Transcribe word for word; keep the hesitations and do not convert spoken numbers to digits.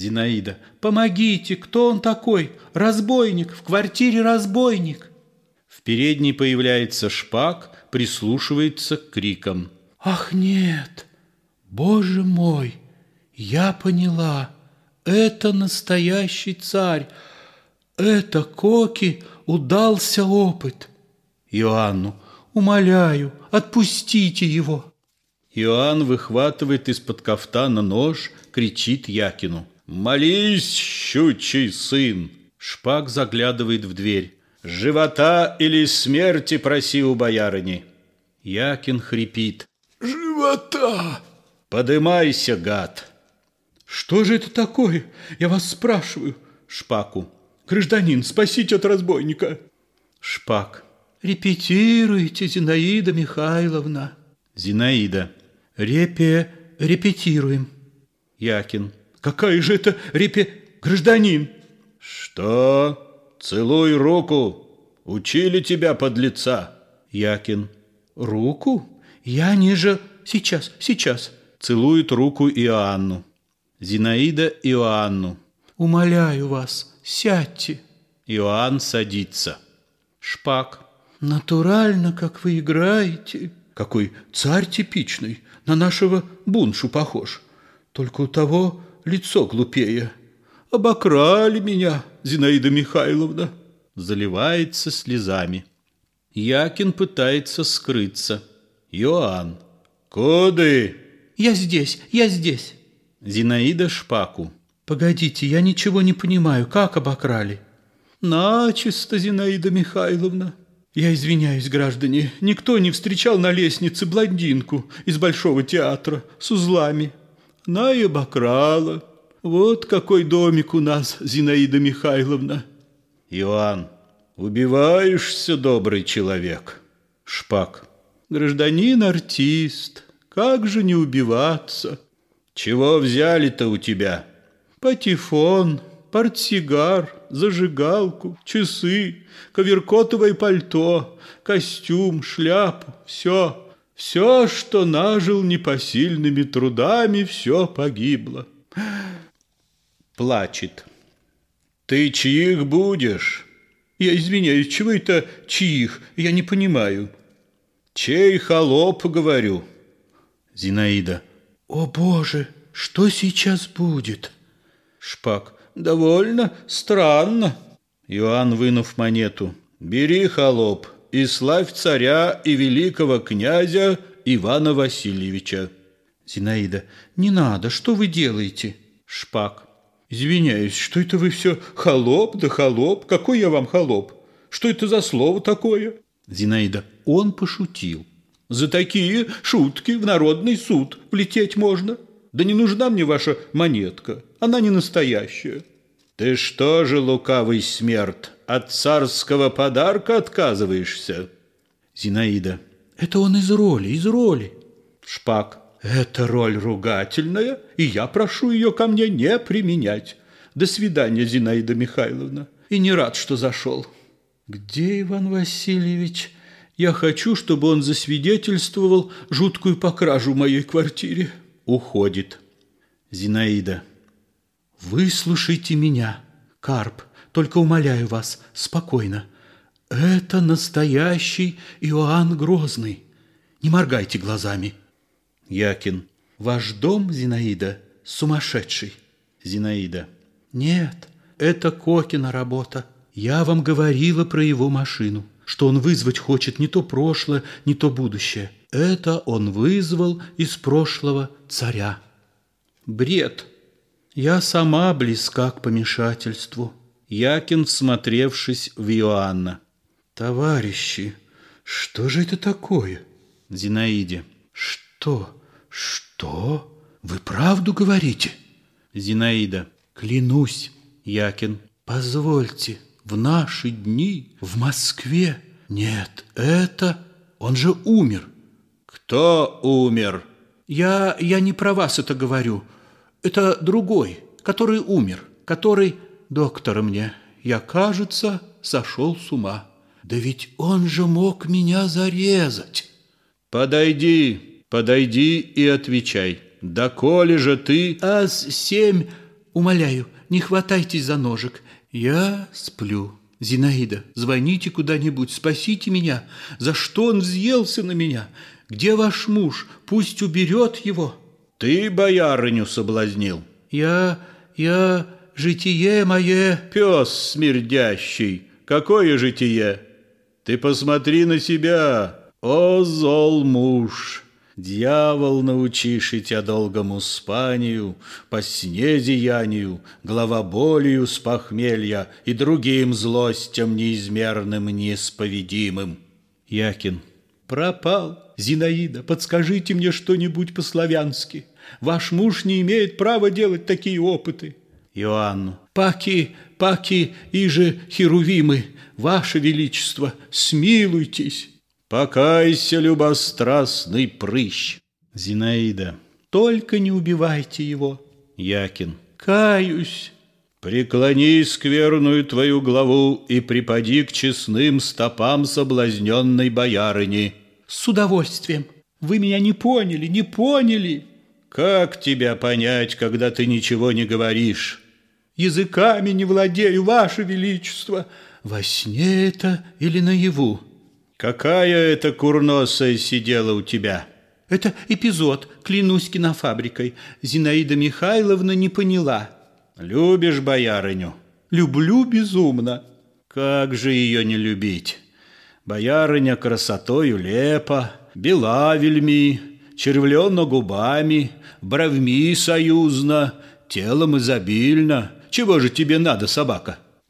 Зинаида. Помогите, кто он такой? Разбойник, в квартире разбойник. В передней появляется Шпак, прислушивается к крикам. Ах, нет! Боже мой! Я поняла. Это настоящий царь. Это Коки удался опыт. Иоанну. Умоляю, отпустите его. Иоанн выхватывает из-под кафтана нож, кричит Якину. Молись, щучий сын. Шпак заглядывает в дверь. Живота или смерти проси у боярыни. Якин хрипит. Живота! Подымайся, гад! Что же это такое? Я вас спрашиваю. Шпаку. Гражданин, спасите от разбойника. Шпак. Репетируйте, Зинаида Михайловна. Зинаида. Репе... репетируем. Якин. Какая же это репе... Гражданин. Что? Целуй руку. Учили тебя, подлеца. Якин. Руку? Я ниже... Сейчас, сейчас. Целует руку Иоанну. Зинаида Иоанну. Умоляю вас, сядьте. Иоанн садится. Шпак. Натурально, как вы играете. Какой царь типичный, на нашего Буншу похож. Только у того лицо глупее. Обокрали меня, Зинаида Михайловна. Заливается слезами. Якин пытается скрыться. Иоанн. Куды? Я здесь, я здесь. Зинаида Шпаку. Погодите, я ничего не понимаю, как обокрали? Начисто, Зинаида Михайловна. Я извиняюсь, граждане, никто не встречал на лестнице блондинку из Большого театра с узлами. Она и обокрала. Вот какой домик у нас, Зинаида Михайловна. Иоанн. Убиваешься, добрый человек. Шпак. Гражданин-артист, как же не убиваться? Чего взяли-то у тебя? Патефон, портсигар, зажигалку, часы, коверкотовое пальто, костюм, шляпу, все, все, что нажил непосильными трудами, все погибло. Плачет. Ты чьих будешь? Я извиняюсь, чего это чьих? Я не понимаю. Чей холоп, говорю. Зинаида. О, Боже, что сейчас будет? Шпак. Довольно странно. Иоанн, вынув монету. Бери, холоп, и славь царя и великого князя Ивана Васильевича. Зинаида. Не надо, что вы делаете? Шпак. Извиняюсь, что это вы все холоп да холоп? Какой я вам холоп? Что это за слово такое? Зинаида. Он пошутил. За такие шутки в народный суд влететь можно. Да не нужна мне ваша монетка, она не настоящая. Ты что же, лукавый смерд, от царского подарка отказываешься? Зинаида. Это он из роли, из роли. Шпак. Это роль ругательная, и я прошу ее ко мне не применять. До свидания, Зинаида Михайловна. И не рад, что зашел. Где Иван Васильевич? Я хочу, чтобы он засвидетельствовал жуткую покражу в моей квартире. Уходит. Зинаида. Выслушайте меня, Карп, только умоляю вас, спокойно. Это настоящий Иоанн Грозный. Не моргайте глазами. Якин. Ваш дом, Зинаида, сумасшедший. Зинаида. Нет, это Кокина работа. Я вам говорила про его машину, что он вызвать хочет не то прошлое, не то будущее. Это он вызвал из прошлого царя. Бред. Я сама близка к помешательству. Якин, всмотревшись в Иоанна. Товарищи, что же это такое? Зинаиде. Что? Что? Вы правду говорите? Зинаида. Клянусь. Якин. Позвольте, в наши дни в Москве... Нет, это... Он же умер. Кто умер? Я, я не про вас это говорю. Это другой, который умер, который... Доктор мне, я, кажется, сошел с ума. Да ведь он же мог меня зарезать. Подойди, подойди и отвечай. Доколе же ты... А семь... Умоляю, не хватайтесь за ножик. Я сплю. Зинаида, звоните куда-нибудь, спасите меня. За что он взъелся на меня? Где ваш муж? Пусть уберет его. Ты боярыню соблазнил. Я, я, житие мое. Пес смердящий. Какое житие? Ты посмотри на себя. О, зол муж! Дьявол, научишь и тебя долгому спанию, по сне зиянию, головоболию с похмелья и другим злостям неизмерным, неисповедимым. Якин. Пропал. Зинаида, подскажите мне что-нибудь по-славянски. Ваш муж не имеет права делать такие опыты. Иоанну. Паки, паки, иже херувимы, ваше величество, смилуйтесь. Покайся, любострастный прыщ. Зинаида. Только не убивайте его. Якин. Каюсь. Преклони скверную твою главу и припади к честным стопам соблазненной боярыни. С удовольствием. Вы меня не поняли, не поняли. Как тебя понять, когда ты ничего не говоришь? Языками не владею, ваше величество. Во сне это или наяву? Какая это курносая сидела у тебя? Это эпизод, клянусь кинофабрикой. Зинаида Михайловна не поняла. Любишь боярыню? Люблю безумно. Как же ее не любить? Боярыня красотою лепа, бела вельми, червленно губами, бровьми союзно, телом изобильно. Чего же тебе надо, собака?